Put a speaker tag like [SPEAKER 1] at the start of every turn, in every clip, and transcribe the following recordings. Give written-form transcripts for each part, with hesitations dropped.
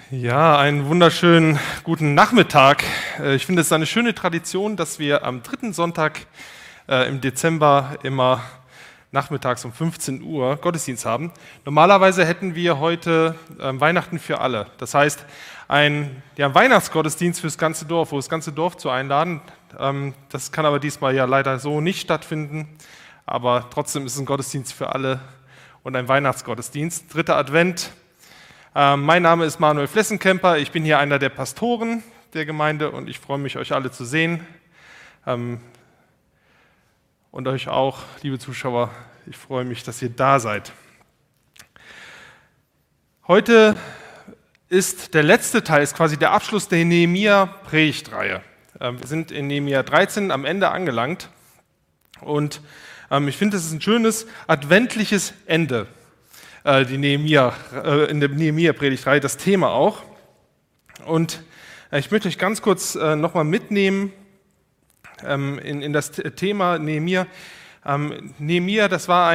[SPEAKER 1] Ja, einen wunderschönen guten Nachmittag. Ich finde es eine schöne Tradition, dass wir am dritten Sonntag im Dezember immer nachmittags um 15 Uhr Gottesdienst haben. Normalerweise hätten wir heute Weihnachten für alle. Das heißt, ein Weihnachtsgottesdienst für das ganze Dorf, wo das ganze Dorf zu einladen. Das kann aber diesmal ja leider so nicht stattfinden. Aber trotzdem ist es ein Gottesdienst für alle und ein Weihnachtsgottesdienst. Dritter Advent. Mein Name ist Manuel Flessenkemper, ich bin hier einer der Pastoren der Gemeinde und ich freue mich, euch alle zu sehen. Und euch auch, liebe Zuschauer, ich freue mich, dass ihr da seid. Heute ist der letzte Teil, ist quasi der Abschluss der Nehemia-Predigtreihe. Wir sind in Nehemia 13 am Ende angelangt und ich finde, es ist ein schönes adventliches Ende. In der Nehemia-Predigtreihe, das Thema auch. Und ich möchte euch ganz kurz nochmal mitnehmen in das Thema Nehemia. Nehemia, das war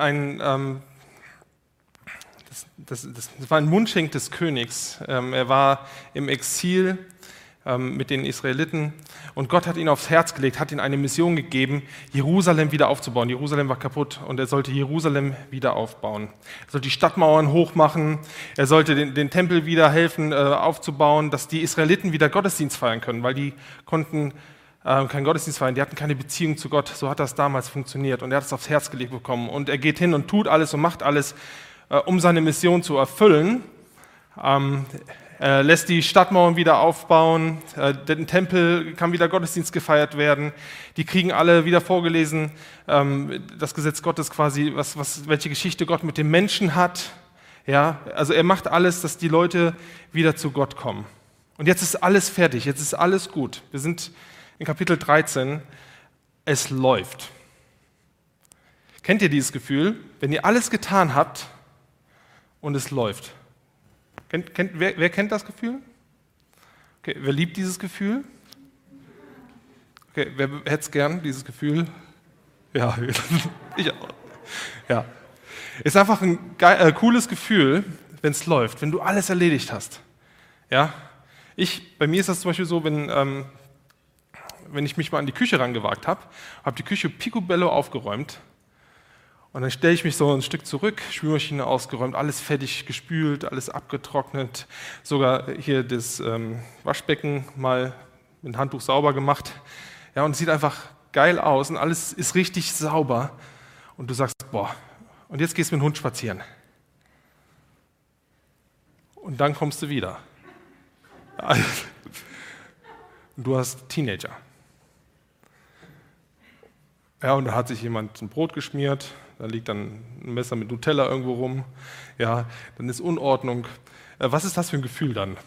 [SPEAKER 1] das war ein Mundschenk des Königs. Er war im Exil mit den Israeliten und Gott hat ihn aufs Herz gelegt, hat ihm eine Mission gegeben, Jerusalem wieder aufzubauen. Jerusalem war kaputt und er sollte Jerusalem wieder aufbauen. Er sollte die Stadtmauern hochmachen, er sollte den Tempel wieder helfen aufzubauen, dass die Israeliten wieder Gottesdienst feiern können, weil die konnten keinen Gottesdienst feiern, die hatten keine Beziehung zu Gott, so hat das damals funktioniert und er hat es aufs Herz gelegt bekommen und er geht hin und tut alles und macht alles, um seine Mission zu erfüllen. Er lässt die Stadtmauern wieder aufbauen, den Tempel kann wieder Gottesdienst gefeiert werden, die kriegen alle wieder vorgelesen, das Gesetz Gottes quasi, welche Geschichte Gott mit dem Menschen hat. Ja, also er macht alles, dass die Leute wieder zu Gott kommen. Und jetzt ist alles fertig, jetzt ist alles gut. Wir sind in Kapitel 13, es läuft. Kennt ihr dieses Gefühl, wenn ihr alles getan habt und es läuft? Wer kennt das Gefühl? Okay, wer liebt dieses Gefühl? Okay, wer hätte es gern, dieses Gefühl? Ja, ich auch. Ja. Ist einfach ein cooles Gefühl, wenn es läuft, wenn du alles erledigt hast. Ja? Bei mir ist das zum Beispiel so, wenn ich mich mal an die Küche rangewagt habe die Küche picobello aufgeräumt. Und dann stelle ich mich so ein Stück zurück, Spülmaschine ausgeräumt, alles fertig gespült, alles abgetrocknet, sogar hier das Waschbecken mal mit Handtuch sauber gemacht. Ja, und es sieht einfach geil aus und alles ist richtig sauber. Und du sagst, boah, und jetzt gehst du mit dem Hund spazieren. Und dann kommst du wieder. Und du hast Teenager. Ja, und da hat sich jemand ein Brot geschmiert, da liegt dann ein Messer mit Nutella irgendwo rum, ja, dann ist Unordnung. Was ist das für ein Gefühl dann?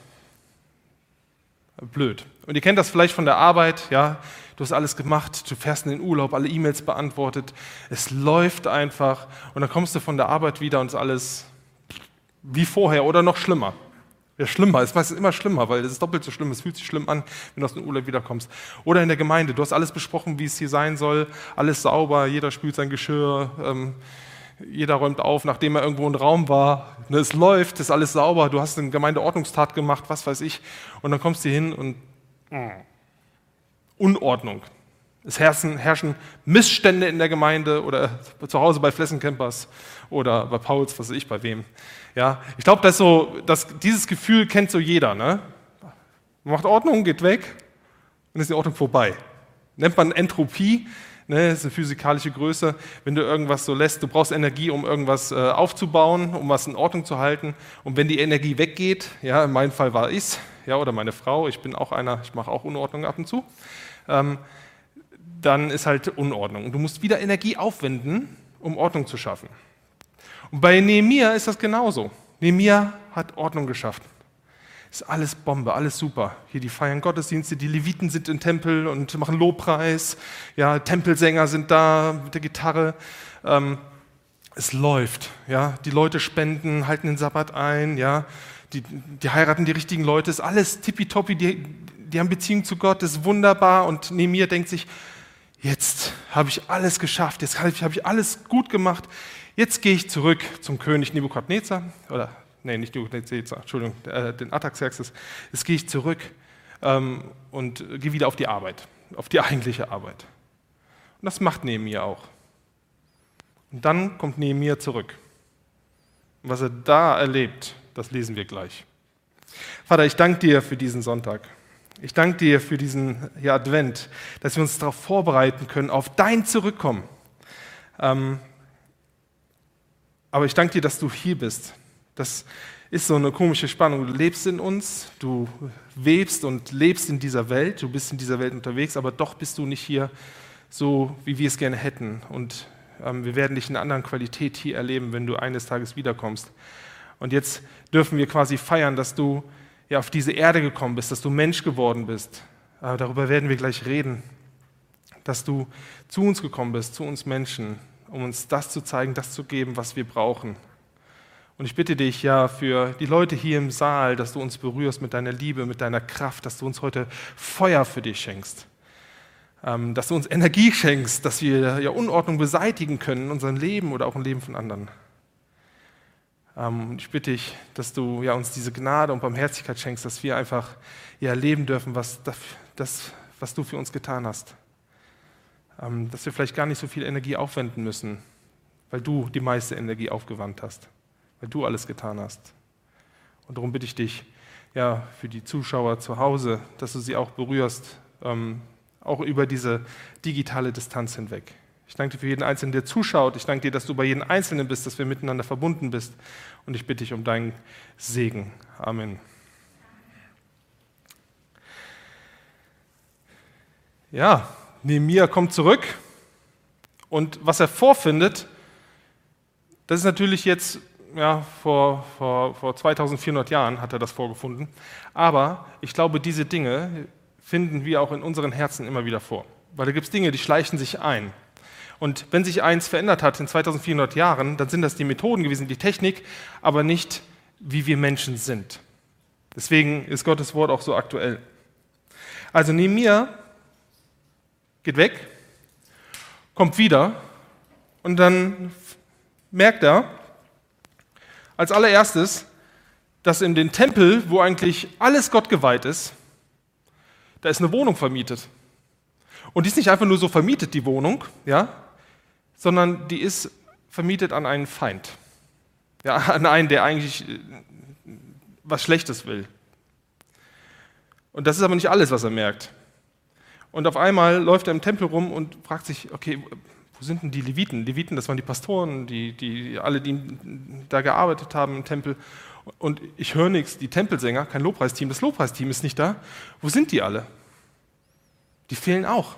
[SPEAKER 1] Blöd. Und ihr kennt das vielleicht von der Arbeit, ja, du hast alles gemacht, du fährst in den Urlaub, alle E-Mails beantwortet, es läuft einfach und dann kommst du von der Arbeit wieder und ist alles wie vorher oder noch schlimmer. Ja, schlimmer, es ist immer schlimmer, weil es ist doppelt so schlimm, es fühlt sich schlimm an, wenn du aus dem Urlaub wiederkommst. Oder in der Gemeinde, du hast alles besprochen, wie es hier sein soll, alles sauber, jeder spült sein Geschirr, jeder räumt auf, nachdem er irgendwo im Raum war. Es läuft, es ist alles sauber, du hast eine Gemeindeordnungstag gemacht, was weiß ich. Und dann kommst du hin und Unordnung. Es herrschen Missstände in der Gemeinde oder zu Hause bei Flessenkempers oder bei Pauls, was weiß ich, bei wem. Ja, ich glaube, dieses Gefühl kennt so jeder. Ne? Man macht Ordnung, geht weg und ist die Ordnung vorbei. Nennt man Entropie, ne? Das ist eine physikalische Größe. Wenn du irgendwas so lässt, du brauchst Energie, um irgendwas aufzubauen, um was in Ordnung zu halten. Und wenn die Energie weggeht, ja, in meinem Fall war ich's, ja, oder meine Frau, ich bin auch einer, ich mache auch Unordnung ab und zu, dann ist halt Unordnung. Und du musst wieder Energie aufwenden, um Ordnung zu schaffen. Und bei Nehemia ist das genauso. Nehemia hat Ordnung geschaffen. Ist alles Bombe, alles super. Hier die feiern Gottesdienste, die Leviten sind im Tempel und machen Lobpreis. Ja, Tempelsänger sind da mit der Gitarre. Es läuft. Ja, die Leute spenden, halten den Sabbat ein. Ja, die heiraten die richtigen Leute. Ist alles tippitoppi. Die haben Beziehung zu Gott. Ist wunderbar. Und Nehemia denkt sich, jetzt habe ich alles geschafft. Jetzt habe ich alles gut gemacht. Jetzt gehe ich zurück zum König Nebukadnezar oder nicht Nebukadnezar, Entschuldigung, den Artaxerxes, jetzt gehe ich zurück und gehe wieder auf die Arbeit, auf die eigentliche Arbeit. Und das macht Nehemia auch. Und dann kommt Nehemia zurück. Und was er da erlebt, das lesen wir gleich. Vater, ich danke dir für diesen Sonntag. Ich danke dir für diesen Advent, dass wir uns darauf vorbereiten können, auf dein Zurückkommen. Aber ich danke dir, dass du hier bist. Das ist so eine komische Spannung. Du lebst in uns, du webst und lebst in dieser Welt, du bist in dieser Welt unterwegs, aber doch bist du nicht hier so, wie wir es gerne hätten. Und wir werden dich in einer anderen Qualität hier erleben, wenn du eines Tages wiederkommst. Und jetzt dürfen wir quasi feiern, dass du auf diese Erde gekommen bist, dass du Mensch geworden bist. Darüber werden wir gleich reden, dass du zu uns gekommen bist, zu uns Menschen, um uns das zu zeigen, das zu geben, was wir brauchen. Und ich bitte dich für die Leute hier im Saal, dass du uns berührst mit deiner Liebe, mit deiner Kraft, dass du uns heute Feuer für dich schenkst, dass du uns Energie schenkst, dass wir Unordnung beseitigen können in unserem Leben oder auch im Leben von anderen. Ich bitte dich, dass du uns diese Gnade und Barmherzigkeit schenkst, dass wir einfach erleben dürfen, was du für uns getan hast. Dass wir vielleicht gar nicht so viel Energie aufwenden müssen, weil du die meiste Energie aufgewandt hast, weil du alles getan hast. Und darum bitte ich dich, für die Zuschauer zu Hause, dass du sie auch berührst, auch über diese digitale Distanz hinweg. Ich danke dir für jeden Einzelnen, der zuschaut. Ich danke dir, dass du bei jedem Einzelnen bist, dass wir miteinander verbunden bist. Und ich bitte dich um deinen Segen. Amen. Nehemia kommt zurück. Und was er vorfindet, das ist natürlich jetzt, vor 2400 Jahren hat er das vorgefunden. Aber ich glaube, diese Dinge finden wir auch in unseren Herzen immer wieder vor. Weil da gibt es Dinge, die schleichen sich ein. Und wenn sich eins verändert hat in 2400 Jahren, dann sind das die Methoden gewesen, die Technik, aber nicht, wie wir Menschen sind. Deswegen ist Gottes Wort auch so aktuell. Also Nehemia geht weg, kommt wieder und dann merkt er als allererstes, dass in den Tempel, wo eigentlich alles Gott geweiht ist, da ist eine Wohnung vermietet. Und die ist nicht einfach nur so vermietet, die Wohnung, sondern die ist vermietet an einen Feind. An einen, der eigentlich was Schlechtes will. Und das ist aber nicht alles, was er merkt. Und auf einmal läuft er im Tempel rum und fragt sich, okay, wo sind denn die Leviten? Leviten, das waren die Pastoren, die da gearbeitet haben im Tempel. Und ich höre nichts, die Tempelsänger, kein Lobpreisteam, das Lobpreisteam ist nicht da. Wo sind die alle? Die fehlen auch.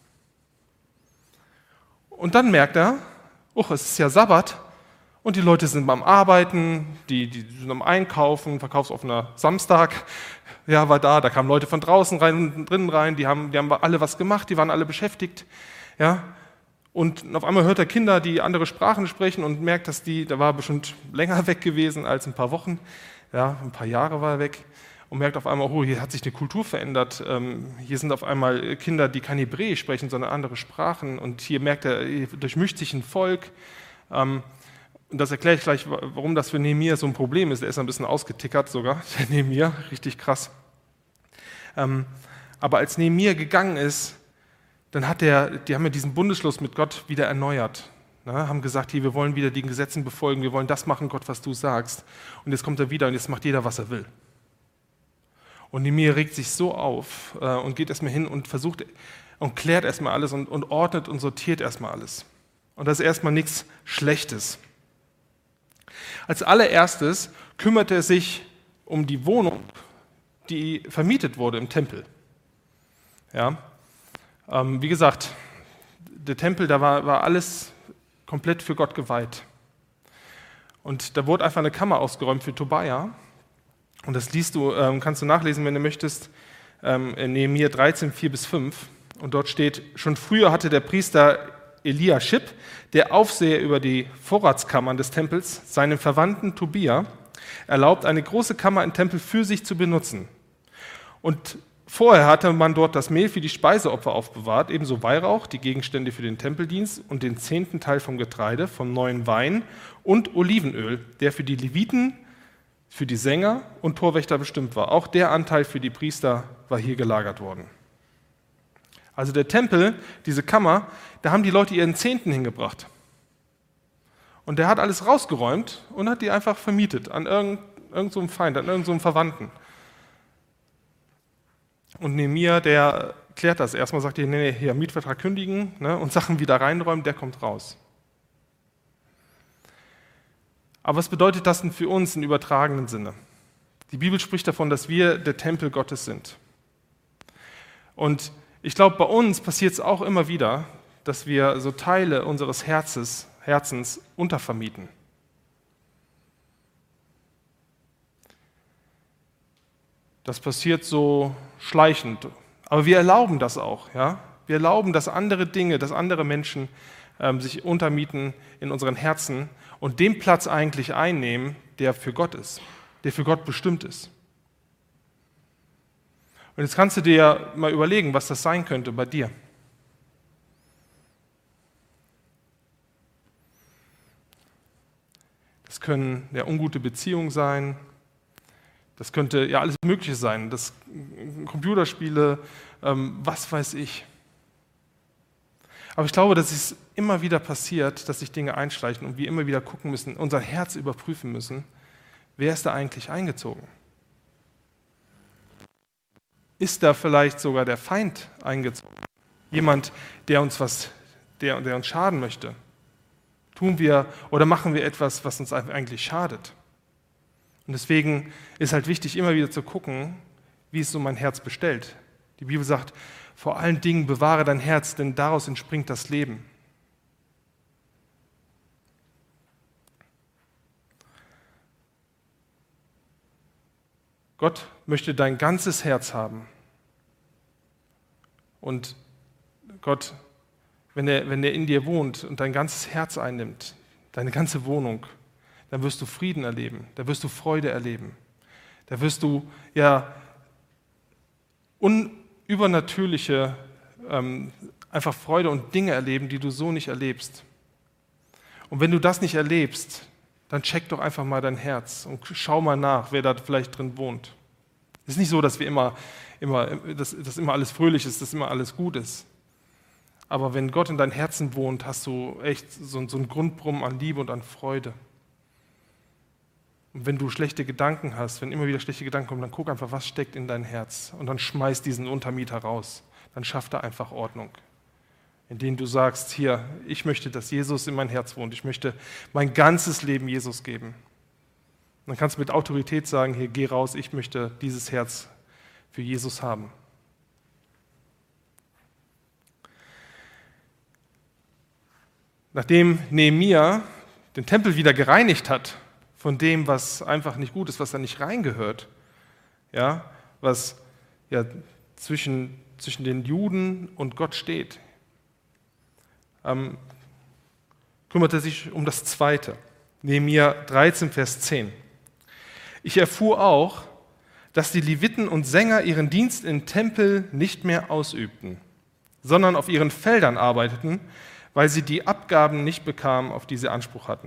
[SPEAKER 1] Und dann merkt er, es ist ja Sabbat und die Leute sind beim Arbeiten, die sind am Einkaufen, verkaufsoffener Samstag, war da kamen Leute von draußen rein und drinnen rein, die haben alle was gemacht, die waren alle beschäftigt. Und auf einmal hört er Kinder, die andere Sprachen sprechen und merkt, dass da war bestimmt länger weg gewesen als ein paar Wochen, ein paar Jahre war er weg. Und merkt auf einmal, hier hat sich eine Kultur verändert. Hier sind auf einmal Kinder, die kein Hebräisch sprechen, sondern andere Sprachen. Und hier merkt er, hier durchmischt sich ein Volk. Und das erkläre ich gleich, warum das für Nehemia so ein Problem ist. Der ist ein bisschen ausgetickert sogar, der Nehemia, richtig krass. Aber als Nehemia gegangen ist, dann die haben ja diesen Bundesschluss mit Gott wieder erneuert. Haben gesagt, wir wollen wieder den Gesetzen befolgen, wir wollen das machen, Gott, was du sagst. Und jetzt kommt er wieder und jetzt macht jeder, was er will. Und Nehemia regt sich so auf und geht erstmal hin und versucht und klärt erstmal alles und ordnet und sortiert erstmal alles. Und das ist erstmal nichts Schlechtes. Als allererstes kümmert er sich um die Wohnung, die vermietet wurde im Tempel. Wie gesagt, der Tempel, da war alles komplett für Gott geweiht. Und da wurde einfach eine Kammer ausgeräumt für Tobia. Und das kannst du nachlesen, wenn du möchtest, in Nehemia 13, 4-5. Und dort steht, schon früher hatte der Priester Eliaschib, der Aufseher über die Vorratskammern des Tempels, seinem Verwandten Tobia erlaubt, eine große Kammer im Tempel für sich zu benutzen. Und vorher hatte man dort das Mehl für die Speiseopfer aufbewahrt, ebenso Weihrauch, die Gegenstände für den Tempeldienst und den 10. Teil vom Getreide, vom neuen Wein und Olivenöl, der für die Leviten für die Sänger und Torwächter bestimmt war. Auch der Anteil für die Priester war hier gelagert worden. Also der Tempel, diese Kammer, da haben die Leute ihren Zehnten hingebracht. Und der hat alles rausgeräumt und hat die einfach vermietet an irgend so einem Feind, an irgend so einem Verwandten. Und Nehemia, der klärt das erstmal, sagt nee, hier Mietvertrag kündigen, ne, und Sachen wieder reinräumen, der kommt raus. Aber was bedeutet das denn für uns im übertragenen Sinne? Die Bibel spricht davon, dass wir der Tempel Gottes sind. Und ich glaube, bei uns passiert es auch immer wieder, dass wir so Teile unseres Herzens untervermieten. Das passiert so schleichend. Aber wir erlauben das auch. Ja? Wir erlauben, dass andere Dinge, dass andere Menschen sich untermieten in unseren Herzen und den Platz eigentlich einnehmen, der für Gott ist, der für Gott bestimmt ist. Und jetzt kannst du dir mal überlegen, was das sein könnte bei dir. Das können ja ungute Beziehungen sein, das könnte ja alles Mögliche sein, das Computerspiele, was weiß ich. Aber ich glaube, dass es immer wieder passiert, dass sich Dinge einschleichen und wir immer wieder gucken müssen, unser Herz überprüfen müssen, wer ist da eigentlich eingezogen? Ist da vielleicht sogar der Feind eingezogen? Jemand, der uns schaden möchte? Tun wir oder machen wir etwas, was uns eigentlich schadet? Und deswegen ist halt wichtig, immer wieder zu gucken, wie ist so mein Herz bestellt. Die Bibel sagt, vor allen Dingen bewahre dein Herz, denn daraus entspringt das Leben. Gott möchte dein ganzes Herz haben. Und Gott, wenn er in dir wohnt und dein ganzes Herz einnimmt, deine ganze Wohnung, dann wirst du Frieden erleben, da wirst du Freude erleben. Da wirst du ja übernatürliche einfach Freude und Dinge erleben, die du so nicht erlebst. Und wenn du das nicht erlebst, dann check doch einfach mal dein Herz und schau mal nach, wer da vielleicht drin wohnt. Es ist nicht so, dass dass immer alles fröhlich ist, dass immer alles gut ist. Aber wenn Gott in deinem Herzen wohnt, hast du echt so ein Grundbrummen an Liebe und an Freude. Und wenn du schlechte Gedanken hast, wenn immer wieder schlechte Gedanken kommen, dann guck einfach, was steckt in dein Herz und dann schmeiß diesen Untermieter raus. Dann schaff da einfach Ordnung. Indem du sagst, hier, ich möchte, dass Jesus in mein Herz wohnt. Ich möchte mein ganzes Leben Jesus geben. Und dann kannst du mit Autorität sagen, hier, geh raus, ich möchte dieses Herz für Jesus haben. Nachdem Nehemia den Tempel wieder gereinigt hat von dem, was einfach nicht gut ist, was da nicht reingehört, ja, was ja zwischen den Juden und Gott steht, kümmert er sich um das Zweite. Nehemia 13, Vers 10. Ich erfuhr auch, dass die Leviten und Sänger ihren Dienst im Tempel nicht mehr ausübten, sondern auf ihren Feldern arbeiteten, weil sie die Abgaben nicht bekamen, auf die sie Anspruch hatten.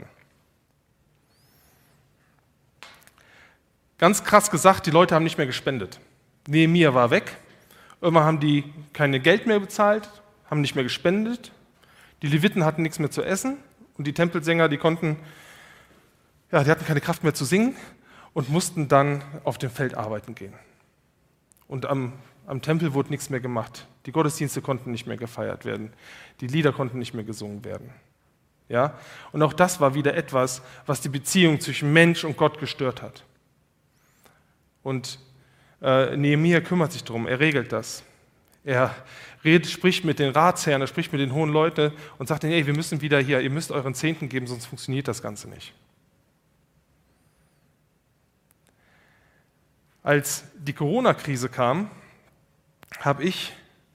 [SPEAKER 1] Ganz krass gesagt, die Leute haben nicht mehr gespendet. Nehemia war weg, irgendwann haben die kein Geld mehr bezahlt, haben nicht mehr gespendet, die Leviten hatten nichts mehr zu essen und die Tempelsänger, die hatten keine Kraft mehr zu singen und mussten dann auf dem Feld arbeiten gehen. Und am Tempel wurde nichts mehr gemacht. Die Gottesdienste konnten nicht mehr gefeiert werden. Die Lieder konnten nicht mehr gesungen werden. Ja? Und auch das war wieder etwas, was die Beziehung zwischen Mensch und Gott gestört hat. Und Nehemia kümmert sich darum, er regelt das. Er spricht mit den Ratsherren, er spricht mit den hohen Leuten und sagt ihnen, hey, wir müssen wieder hier, ihr müsst euren Zehnten geben, sonst funktioniert das Ganze nicht. Als die Corona-Krise kam, habe ich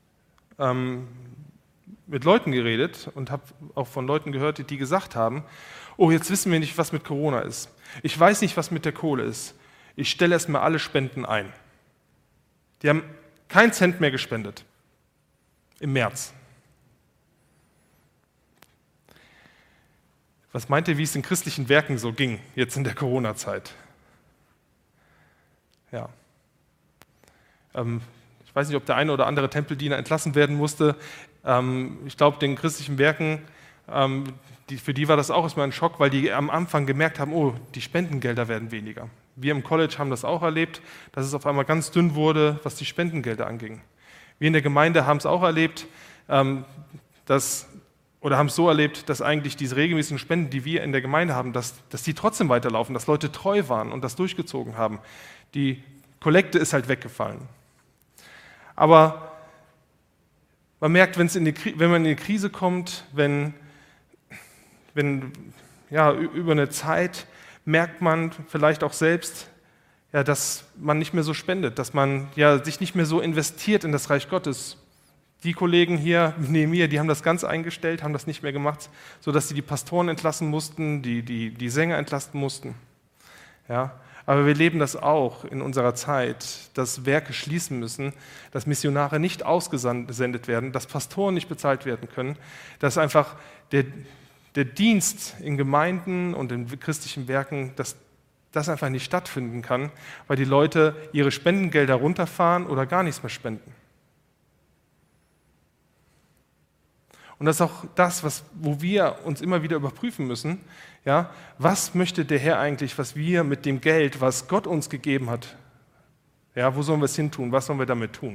[SPEAKER 1] mit Leuten geredet und habe auch von Leuten gehört, die gesagt haben, oh, jetzt wissen wir nicht, was mit Corona ist. Ich weiß nicht, was mit der Kohle ist. Ich stelle erstmal alle Spenden ein. Die haben keinen Cent mehr gespendet im März. Was meint ihr, wie es in christlichen Werken so ging, jetzt in der Corona-Zeit? Ja. Ich weiß nicht, ob der eine oder andere Tempeldiener entlassen werden musste. Ich glaube, den christlichen Werken, für die war das auch erstmal ein Schock, weil die am Anfang gemerkt haben, oh, die Spendengelder werden weniger. Wir im College haben das auch erlebt, dass es auf einmal ganz dünn wurde, was die Spendengelder anging. Wir in der Gemeinde haben es auch erlebt, haben es so erlebt, dass eigentlich diese regelmäßigen Spenden, die wir in der Gemeinde haben, dass die trotzdem weiterlaufen, dass Leute treu waren und das durchgezogen haben. Die Kollekte ist halt weggefallen. Aber man merkt, wenn man in die Krise kommt, wenn über eine Zeit merkt man vielleicht auch selbst, ja, dass man nicht mehr so spendet, dass man ja sich nicht mehr so investiert in das Reich Gottes. Die Kollegen hier neben mir, die haben das ganz eingestellt, haben das nicht mehr gemacht, sodass sie die Pastoren entlassen mussten, die Sänger entlassen mussten. Ja, aber wir leben das auch in unserer Zeit, dass Werke schließen müssen, dass Missionare nicht ausgesendet werden, dass Pastoren nicht bezahlt werden können, dass einfach der Dienst in Gemeinden und in christlichen Werken, dass das einfach nicht stattfinden kann, weil die Leute ihre Spendengelder runterfahren oder gar nichts mehr spenden. Und das ist auch das, wo wir uns immer wieder überprüfen müssen. Ja, was möchte der Herr eigentlich, was wir mit dem Geld, was Gott uns gegeben hat, ja, wo sollen wir es hin tun? Was sollen wir damit tun?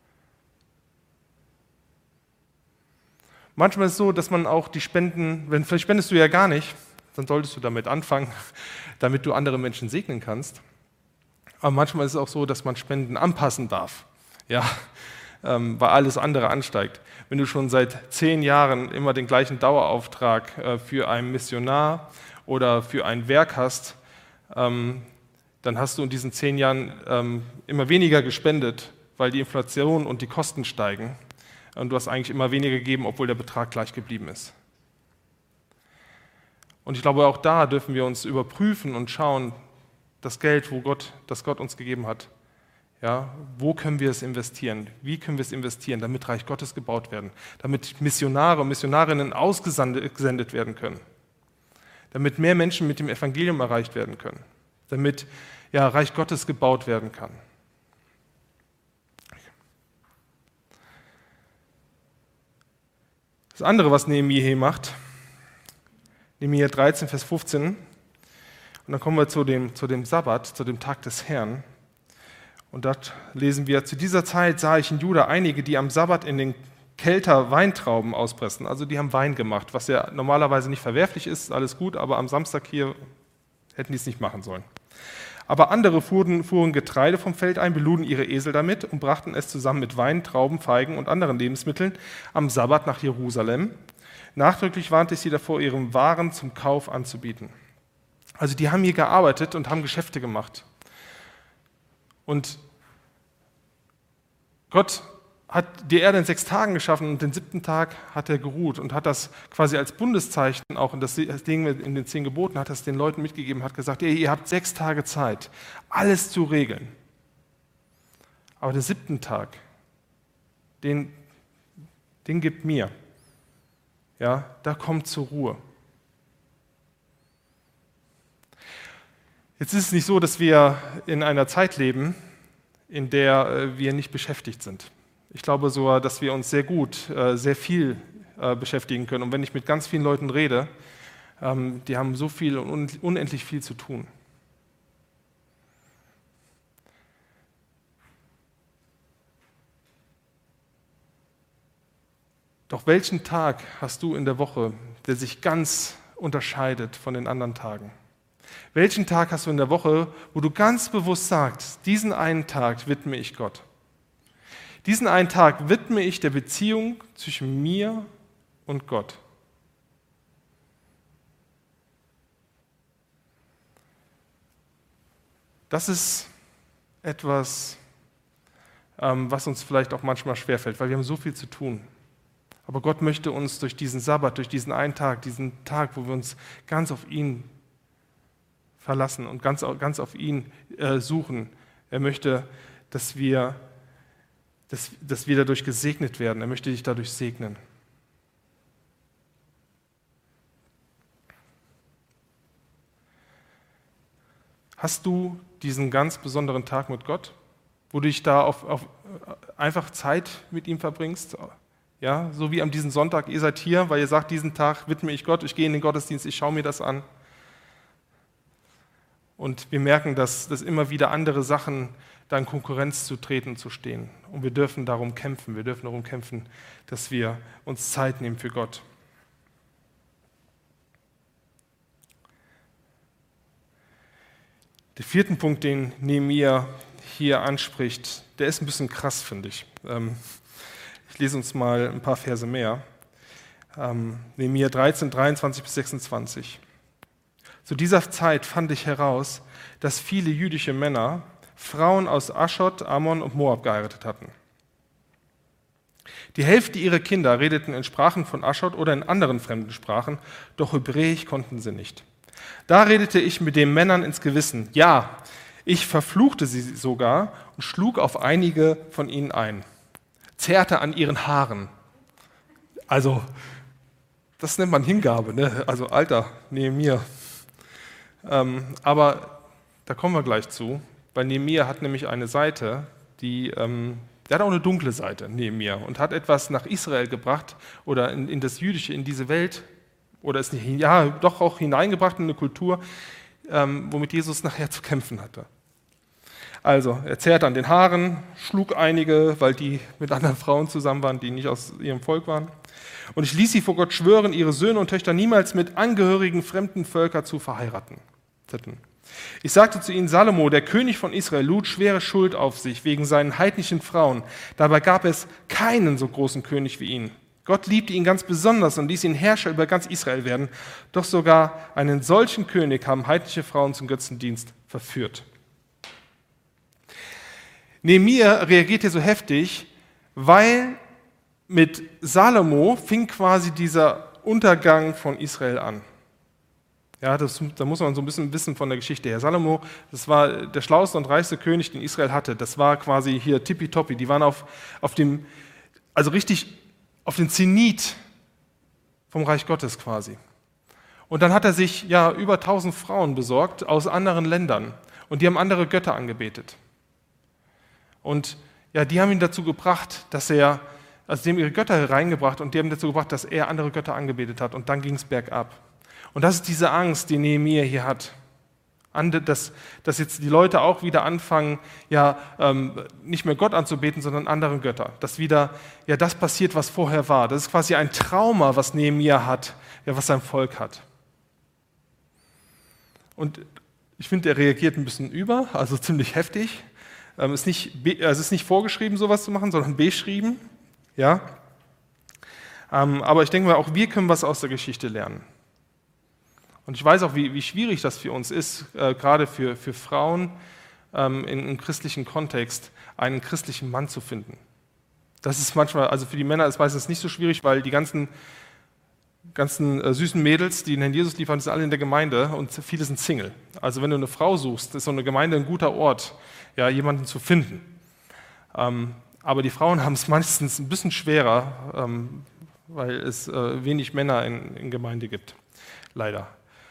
[SPEAKER 1] Manchmal ist es so, dass man auch die Spenden, vielleicht spendest du ja gar nicht, dann solltest du damit anfangen, damit du andere Menschen segnen kannst. Aber manchmal ist es auch so, dass man Spenden anpassen darf, ja, weil alles andere ansteigt. Wenn du schon seit 10 Jahren immer den gleichen Dauerauftrag für einen Missionar oder für ein Werk hast, dann hast du in diesen 10 Jahren immer weniger gespendet, weil die Inflation und die Kosten steigen. Und du hast eigentlich immer weniger gegeben, obwohl der Betrag gleich geblieben ist. Und ich glaube, auch da dürfen wir uns überprüfen und schauen, das Geld, das Gott uns gegeben hat, ja, wo können wir es investieren? Wie können wir es investieren, damit Reich Gottes gebaut werden? Damit Missionare und Missionarinnen ausgesendet werden können? Damit mehr Menschen mit dem Evangelium erreicht werden können? Damit Reich Gottes gebaut werden kann? Das andere, was Nehemia hier macht, Nehemia 13, Vers 15, und dann kommen wir zu dem Sabbat, zu dem Tag des Herrn. Und dort lesen wir, zu dieser Zeit sah ich in Juda einige, die am Sabbat in den Kelter Weintrauben auspressen. Also die haben Wein gemacht, was ja normalerweise nicht verwerflich ist, alles gut, aber am Samstag hier hätten die es nicht machen sollen. Aber andere fuhren Getreide vom Feld ein, beluden ihre Esel damit und brachten es zusammen mit Wein, Trauben, Feigen und anderen Lebensmitteln am Sabbat nach Jerusalem. Nachdrücklich warnte ich sie davor, ihren Waren zum Kauf anzubieten. Also die haben hier gearbeitet und haben Geschäfte gemacht. Und Gott hat die Erde in 6 Tagen geschaffen und den 7. Tag hat er geruht und hat das quasi als Bundeszeichen, auch in das Ding in den 10 Geboten, hat das den Leuten mitgegeben, hat gesagt, ihr habt 6 Tage Zeit, alles zu regeln. Aber den 7. Tag, den gibt mir. Ja, da kommt zur Ruhe. Jetzt ist es nicht so, dass wir in einer Zeit leben, in der wir nicht beschäftigt sind. Ich glaube sogar, dass wir uns sehr gut, sehr viel beschäftigen können. Und wenn ich mit ganz vielen Leuten rede, die haben so viel und unendlich viel zu tun. Doch welchen Tag hast du in der Woche, der sich ganz unterscheidet von den anderen Tagen? Welchen Tag hast du in der Woche, wo du ganz bewusst sagst, diesen einen Tag widme ich Gott? Diesen einen Tag widme ich der Beziehung zwischen mir und Gott. Das ist etwas, was uns vielleicht auch manchmal schwerfällt, weil wir haben so viel zu tun. Aber Gott möchte uns durch diesen Sabbat, durch diesen einen Tag, diesen Tag, wo wir uns ganz auf ihn verlassen und ganz auf ihn suchen. Er möchte, dass wir dadurch gesegnet werden. Er möchte dich dadurch segnen. Hast du diesen ganz besonderen Tag mit Gott, wo du dich da auf einfach Zeit mit ihm verbringst? Ja, so wie an diesem Sonntag, ihr seid hier, weil ihr sagt, diesen Tag widme ich Gott, ich gehe in den Gottesdienst, ich schaue mir das an. Und wir merken, dass immer wieder andere Sachen da in Konkurrenz zu treten, zu stehen. Und wir dürfen darum kämpfen, dass wir uns Zeit nehmen für Gott. Der vierte Punkt, den Nehemia hier anspricht, der ist ein bisschen krass, finde ich. Ich lese uns mal ein paar Verse mehr. Nehemia 13, 23 bis 26. Zu dieser Zeit fand ich heraus, dass viele jüdische Männer Frauen aus Aschod, Ammon und Moab geheiratet hatten. Die Hälfte ihrer Kinder redeten in Sprachen von Aschod oder in anderen fremden Sprachen, doch Hebräisch konnten sie nicht. Da redete ich mit den Männern ins Gewissen. Ja, ich verfluchte sie sogar und schlug auf einige von ihnen ein, zerrte an ihren Haaren. Also, das nennt man Hingabe, ne? Also, Alter, Nehemia. Aber da kommen wir gleich zu, weil Nehemia hat nämlich eine Seite, der hat auch eine dunkle Seite, Nehemia, und hat etwas nach Israel gebracht oder in das Jüdische, in diese Welt, oder ist nicht, ja, doch auch hineingebracht in eine Kultur, womit Jesus nachher zu kämpfen hatte. Also, er zerrte an den Haaren, schlug einige, weil die mit anderen Frauen zusammen waren, die nicht aus ihrem Volk waren. Und ich ließ sie vor Gott schwören, ihre Söhne und Töchter niemals mit Angehörigen fremden Völker zu verheiraten. Ich sagte zu ihnen, Salomo, der König von Israel, lud schwere Schuld auf sich wegen seinen heidnischen Frauen. Dabei gab es keinen so großen König wie ihn. Gott liebte ihn ganz besonders und ließ ihn Herrscher über ganz Israel werden. Doch sogar einen solchen König haben heidnische Frauen zum Götzendienst verführt. Nehemia reagiert hier so heftig, weil mit Salomo fing quasi dieser Untergang von Israel an. Ja, da muss man so ein bisschen wissen von der Geschichte her. Salomo, das war der schlauste und reichste König, den Israel hatte. Das war quasi hier tippitoppi. Die waren auf dem Zenit vom Reich Gottes quasi. Und dann hat er sich ja über 1000 Frauen besorgt aus anderen Ländern. Und die haben andere Götter angebetet. Und ja, die haben ihn dazu gebracht, die haben ihre Götter hereingebracht und die haben dazu gebracht, dass er andere Götter angebetet hat. Und dann ging es bergab. Und das ist diese Angst, die Nehemia hier hat. Dass jetzt die Leute auch wieder anfangen, nicht mehr Gott anzubeten, sondern andere Götter. Dass wieder das passiert, was vorher war. Das ist quasi ein Trauma, was Nehemia hat, was sein Volk hat. Und ich finde, er reagiert ein bisschen also ziemlich heftig. Es ist nicht vorgeschrieben, sowas zu machen, sondern beschrieben. Ja? Aber ich denke mal, auch wir können was aus der Geschichte lernen. Und ich weiß auch, wie schwierig das für uns ist, gerade für Frauen im christlichen Kontext, einen christlichen Mann zu finden. Das ist manchmal, also für die Männer ist meistens nicht so schwierig, weil die ganzen süßen Mädels, die den Herrn Jesus liefern, sind alle in der Gemeinde und viele sind Single. Also wenn du eine Frau suchst, ist so eine Gemeinde ein guter Ort, jemanden zu finden. Aber die Frauen haben es meistens ein bisschen schwerer, weil es wenig Männer in Gemeinde gibt, leider.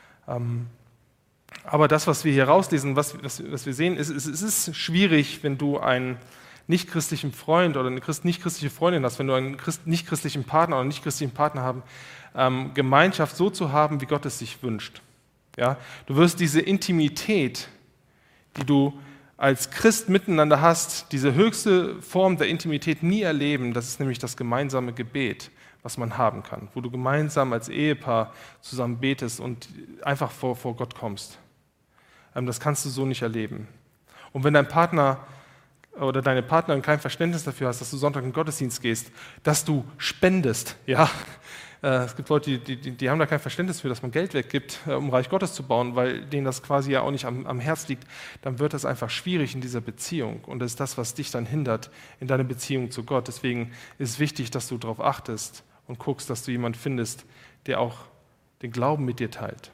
[SPEAKER 1] Aber das, was wir hier rauslesen, was wir sehen, es ist schwierig, wenn du einen nicht-christlichen Freund oder eine nicht-christliche Freundin hast, wenn du einen nicht-christlichen Partner oder einen nicht-christlichen Partner haben, Gemeinschaft so zu haben, wie Gott es sich wünscht. Ja? Du wirst diese Intimität, die du als Christ miteinander hast, diese höchste Form der Intimität nie erleben. Das ist nämlich das gemeinsame Gebet, was man haben kann, wo du gemeinsam als Ehepaar zusammen betest und einfach vor Gott kommst. Das kannst du so nicht erleben. Und wenn dein Partner oder deine Partnerin kein Verständnis dafür hast, dass du Sonntag in den Gottesdienst gehst, dass du spendest, es gibt Leute, die haben da kein Verständnis für, dass man Geld weggibt, um Reich Gottes zu bauen, weil denen das quasi ja auch nicht am Herz liegt, dann wird das einfach schwierig in dieser Beziehung. Und das ist das, was dich dann hindert in deiner Beziehung zu Gott. Deswegen ist es wichtig, dass du darauf achtest und guckst, dass du jemanden findest, der auch den Glauben mit dir teilt.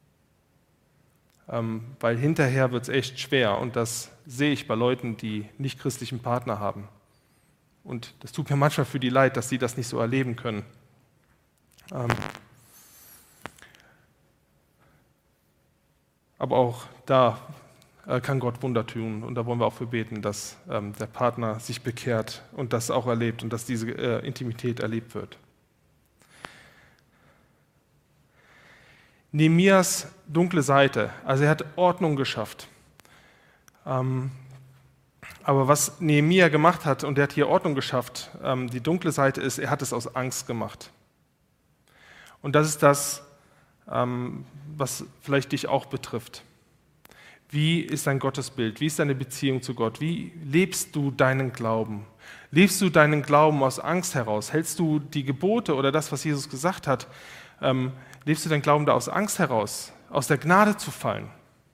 [SPEAKER 1] Weil hinterher wird es echt schwer und das sehe ich bei Leuten, die nicht christlichen Partner haben. Und das tut mir manchmal für die leid, dass sie das nicht so erleben können. Aber auch da kann Gott Wunder tun. Und da wollen wir auch für beten, dass der Partner sich bekehrt und das auch erlebt und dass diese Intimität erlebt wird. Nehemias dunkle Seite, also er hat Ordnung geschafft. Aber was Nehemia gemacht hat, und er hat hier Ordnung geschafft, die dunkle Seite ist, er hat es aus Angst gemacht. Und das ist das, was vielleicht dich auch betrifft. Wie ist dein Gottesbild? Wie ist deine Beziehung zu Gott? Wie lebst du deinen Glauben? Lebst du deinen Glauben aus Angst heraus? Hältst du die Gebote oder das, was Jesus gesagt hat, lebst du deinen Glauben da aus Angst heraus, aus der Gnade zu fallen?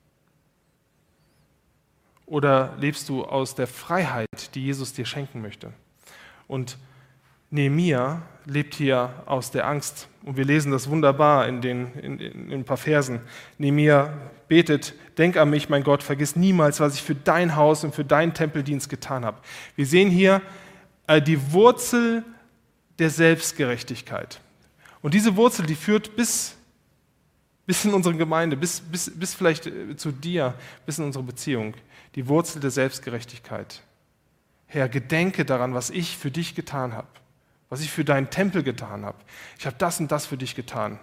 [SPEAKER 1] Oder lebst du aus der Freiheit, die Jesus dir schenken möchte? Und Nehemia lebt hier aus der Angst. Und wir lesen das wunderbar in ein paar Versen. Nehemia betet: Denk an mich, mein Gott, vergiss niemals, was ich für dein Haus und für deinen Tempeldienst getan habe. Wir sehen hier die Wurzel der Selbstgerechtigkeit. Und diese Wurzel, die führt bis in unsere Gemeinde, bis vielleicht zu dir, bis in unsere Beziehung. Die Wurzel der Selbstgerechtigkeit. Herr, gedenke daran, was ich für dich getan habe, was ich für deinen Tempel getan habe. Ich habe das und das für dich getan.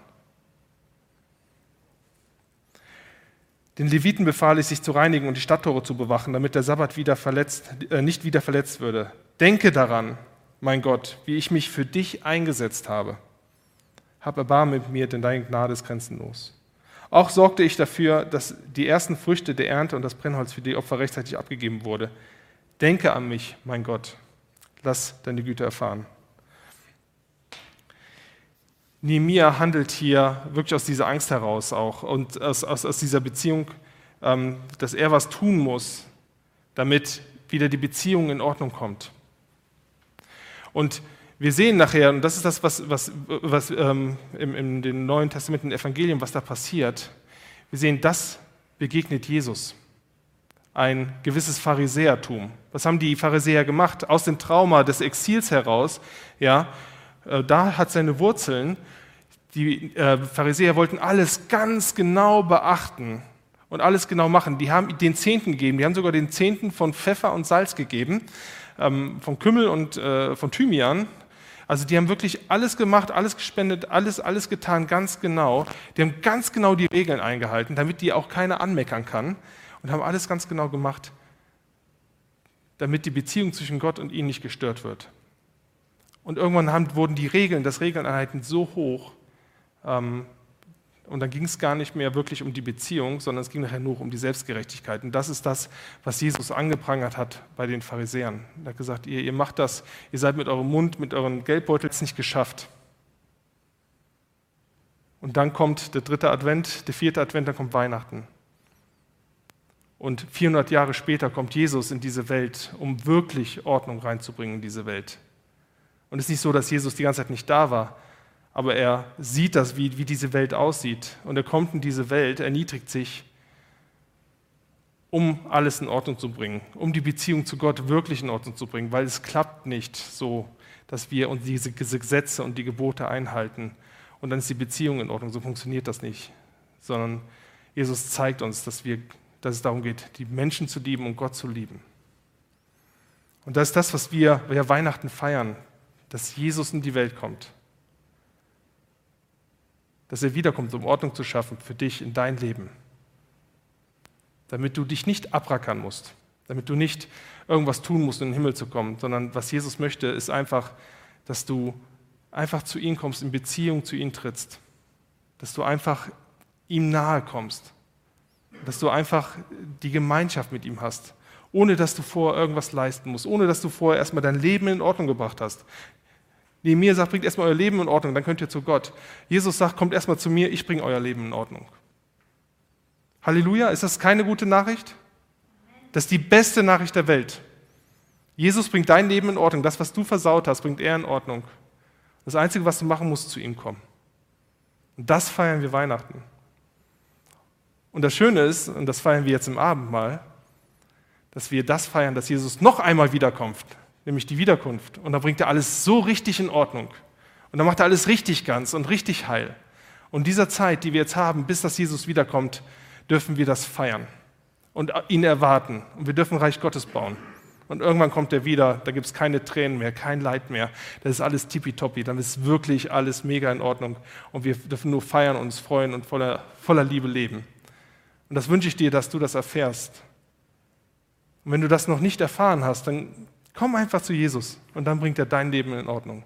[SPEAKER 1] Den Leviten befahl ich, sich zu reinigen und die Stadttore zu bewachen, damit der Sabbat nicht wieder verletzt würde. Denke daran, mein Gott, wie ich mich für dich eingesetzt habe. Hab Erbarmen mit mir, denn deine Gnade ist grenzenlos. Auch sorgte ich dafür, dass die ersten Früchte der Ernte und das Brennholz für die Opfer rechtzeitig abgegeben wurde. Denke an mich, mein Gott, lass deine Güte erfahren. Nehemia handelt hier wirklich aus dieser Angst heraus auch und aus dieser Beziehung, dass er was tun muss, damit wieder die Beziehung in Ordnung kommt. Und wir sehen nachher, und das ist das, was in dem Neuen Testament, im Evangelium, was da passiert, wir sehen, das begegnet Jesus. Ein gewisses Pharisäertum. Was haben die Pharisäer gemacht? Aus dem Trauma des Exils heraus, ja, da hat seine Wurzeln. Die Pharisäer wollten alles ganz genau beachten und alles genau machen. Die haben den Zehnten gegeben, die haben sogar den Zehnten von Pfeffer und Salz gegeben, von Kümmel und von Thymian. Also die haben wirklich alles gemacht, alles gespendet, alles getan, ganz genau. Die haben ganz genau die Regeln eingehalten, damit die auch keiner anmeckern kann. Und haben alles ganz genau gemacht, damit die Beziehung zwischen Gott und ihnen nicht gestört wird. Und irgendwann wurden die Regeln, das Regeleinhalten so hoch, und dann ging es gar nicht mehr wirklich um die Beziehung, sondern es ging nachher nur um die Selbstgerechtigkeit. Und das ist das, was Jesus angeprangert hat bei den Pharisäern. Er hat gesagt, ihr macht das, ihr seid mit eurem Mund, mit euren Geldbeuteln nicht geschafft. Und dann kommt der 3. Advent, der 4. Advent, dann kommt Weihnachten. Und 400 Jahre später kommt Jesus in diese Welt, um wirklich Ordnung reinzubringen in diese Welt. Und es ist nicht so, dass Jesus die ganze Zeit nicht da war, aber er sieht das, wie diese Welt aussieht. Und er kommt in diese Welt, erniedrigt sich, um alles in Ordnung zu bringen, um die Beziehung zu Gott wirklich in Ordnung zu bringen, weil es klappt nicht so, dass wir uns diese Gesetze und die Gebote einhalten und dann ist die Beziehung in Ordnung. So funktioniert das nicht, sondern Jesus zeigt uns, dass es darum geht, die Menschen zu lieben und Gott zu lieben. Und das ist das, was wir Weihnachten feiern, dass Jesus in die Welt kommt. Dass er wiederkommt, um Ordnung zu schaffen für dich in dein Leben. Damit du dich nicht abrackern musst, damit du nicht irgendwas tun musst, in den Himmel zu kommen, sondern was Jesus möchte, ist einfach, dass du einfach zu ihm kommst, in Beziehung zu ihm trittst, dass du einfach ihm nahe kommst, dass du einfach die Gemeinschaft mit ihm hast, ohne dass du vorher irgendwas leisten musst, ohne dass du vorher erstmal dein Leben in Ordnung gebracht hast. Nehemia sagt, bringt erstmal euer Leben in Ordnung, dann könnt ihr zu Gott. Jesus sagt, kommt erstmal zu mir, ich bringe euer Leben in Ordnung. Halleluja, ist das keine gute Nachricht? Das ist die beste Nachricht der Welt. Jesus bringt dein Leben in Ordnung. Das, was du versaut hast, bringt er in Ordnung. Das Einzige, was du machen musst, zu ihm kommen. Und das feiern wir Weihnachten. Und das Schöne ist, und das feiern wir jetzt im Abendmahl, dass wir das feiern, dass Jesus noch einmal wiederkommt, nämlich die Wiederkunft. Und dann bringt er alles so richtig in Ordnung. Und dann macht er alles richtig ganz und richtig heil. Und in dieser Zeit, die wir jetzt haben, bis dass Jesus wiederkommt, dürfen wir das feiern. und ihn erwarten. Und wir dürfen Reich Gottes bauen. Und irgendwann kommt er wieder, da gibt es keine Tränen mehr, kein Leid mehr. Das ist alles tippitoppi, dann ist wirklich alles mega in Ordnung. Und wir dürfen nur feiern, uns freuen und voller Liebe leben. Und das wünsche ich dir, dass du das erfährst. Und wenn du das noch nicht erfahren hast, dann komm einfach zu Jesus und dann bringt er dein Leben in Ordnung.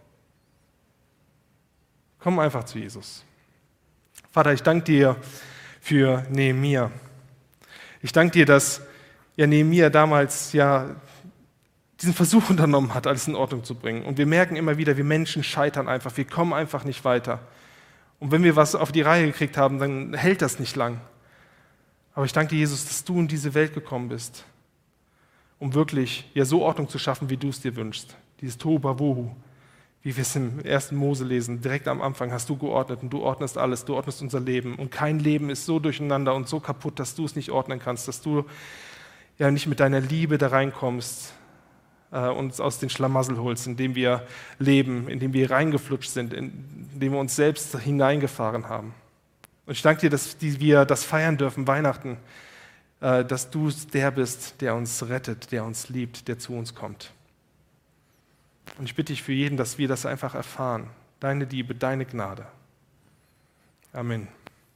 [SPEAKER 1] Komm einfach zu Jesus. Vater, ich danke dir für Nehemia. Ich danke dir, dass Nehemia damals diesen Versuch unternommen hat, alles in Ordnung zu bringen. Und wir merken immer wieder, wir Menschen scheitern einfach, wir kommen einfach nicht weiter. Und wenn wir was auf die Reihe gekriegt haben, dann hält das nicht lang. Aber ich danke dir, Jesus, dass du in diese Welt gekommen bist, um wirklich so Ordnung zu schaffen, wie du es dir wünschst. Dieses Tohuwabohu, wie wir es im 1. Mose lesen, direkt am Anfang hast du geordnet und du ordnest alles, du ordnest unser Leben. Und kein Leben ist so durcheinander und so kaputt, dass du es nicht ordnen kannst, dass du nicht mit deiner Liebe da reinkommst, uns aus den Schlamassel holst, in dem wir leben, in dem wir reingeflutscht sind, in dem wir uns selbst hineingefahren haben. Und ich danke dir, dass wir das feiern dürfen, Weihnachten, dass du der bist, der uns rettet, der uns liebt, der zu uns kommt. Und ich bitte dich für jeden, dass wir das einfach erfahren. Deine Liebe, deine Gnade. Amen.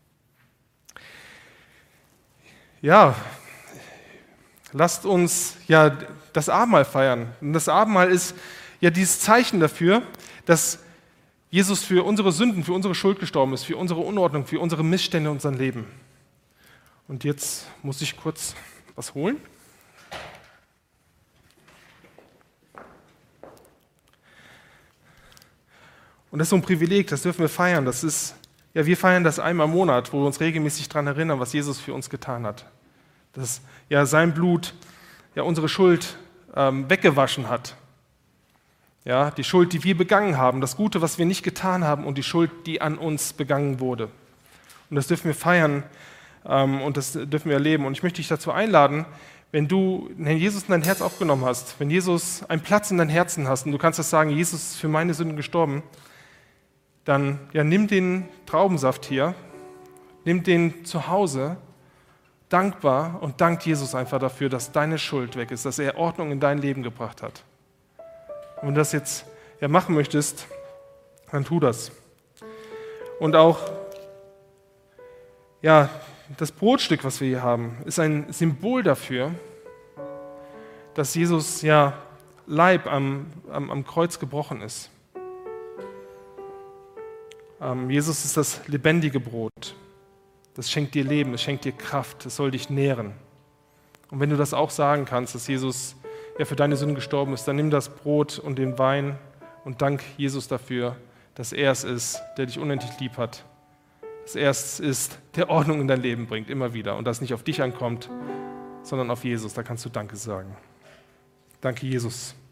[SPEAKER 1] Ja, lasst uns das Abendmahl feiern. Und das Abendmahl ist dieses Zeichen dafür, dass Jesus für unsere Sünden, für unsere Schuld gestorben ist, für unsere Unordnung, für unsere Missstände in unserem Leben. Und jetzt muss ich kurz was holen. Und das ist so ein Privileg, das dürfen wir feiern. Das ist, wir feiern das einmal im Monat, wo wir uns regelmäßig daran erinnern, was Jesus für uns getan hat. Dass sein Blut unsere Schuld weggewaschen hat. Ja, die Schuld, die wir begangen haben, das Gute, was wir nicht getan haben und die Schuld, die an uns begangen wurde. Und das dürfen wir feiern und das dürfen wir erleben. Und ich möchte dich dazu einladen, wenn du Herrn Jesus in dein Herz aufgenommen hast, wenn Jesus einen Platz in dein Herzen hast und du kannst das sagen, Jesus ist für meine Sünden gestorben, dann nimm den Traubensaft hier, nimm den zu Hause, dankbar und dank Jesus einfach dafür, dass deine Schuld weg ist, dass er Ordnung in dein Leben gebracht hat. Und wenn du das jetzt machen möchtest, dann tu das. Und auch, das Brotstück, was wir hier haben, ist ein Symbol dafür, dass Jesus Leib am Kreuz gebrochen ist. Jesus ist das lebendige Brot. Das schenkt dir Leben, das schenkt dir Kraft, das soll dich nähren. Und wenn du das auch sagen kannst, dass Jesus für deine Sünden gestorben ist, dann nimm das Brot und den Wein und dank Jesus dafür, dass er es ist, der dich unendlich lieb hat. Dass er es ist, der Ordnung in dein Leben bringt, immer wieder. Und das nicht auf dich ankommt, sondern auf Jesus. Da kannst du Danke sagen. Danke, Jesus.